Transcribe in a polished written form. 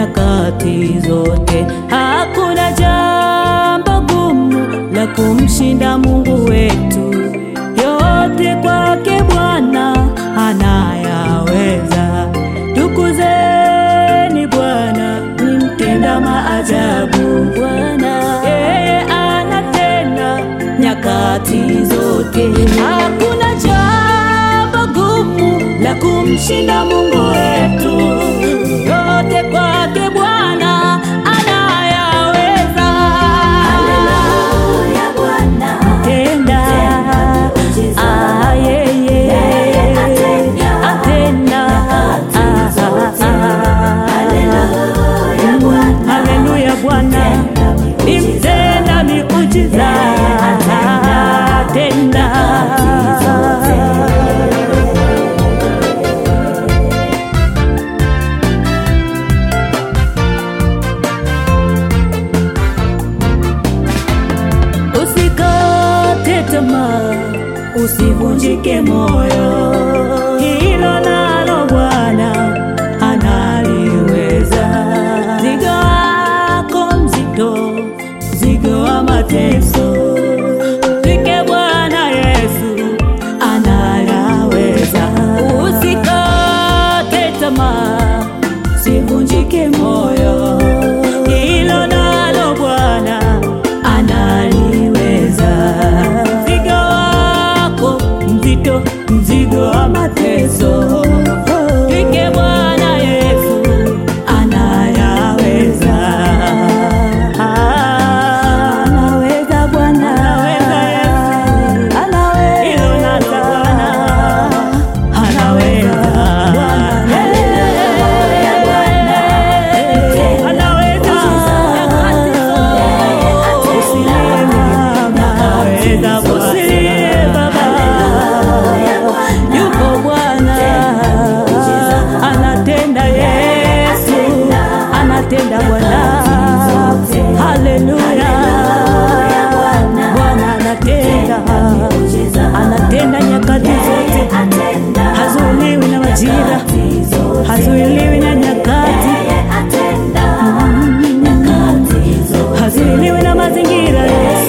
nyakati zote. Hakuna jambo gumu la kumshinda Mungu wetu, yote kwake Bwana anayaweza. Tukuzeni Bwana, ni mtenda maajabu. Bwana yeye anatenda nyakati zote. Hakuna jambo gumu la kumshinda Mungu wetu, yote kwake Bwana anayaweza. Haleluya, Bwana Tenda yeye atenda. Haleluya, Bwana Haleluya, Bwana ni mtenda miujiza. Tenda usikate tamaa, usivunjike moyo, hilo nalo Bwana analiweza. Mzigo wako mzito, mzigo wa mateso, twike Bwana Yesu anayaweza. Usikate tamaa, usivunjike moyo, hilo nalo Bwana analiweza. Mzigo wako mzito, mzigo wa mateso, twike Bwana Yesu anayaweza. Anaweza Bwana, anaweza Yesu, anaweza. Hilo nalo Bwana anaweza. Haleluya, Bwana Anaweza. Usilie mama, anaweza Bwana. Usilie baba, yuko Bwana anatenda. Yesu anatenda Bwana. Haleluya, Bwana anatenda, anatenda nyakati zote. Hazuiliwi na majira, hazuiliwi na nyakati, hazuiliwi na mazingira.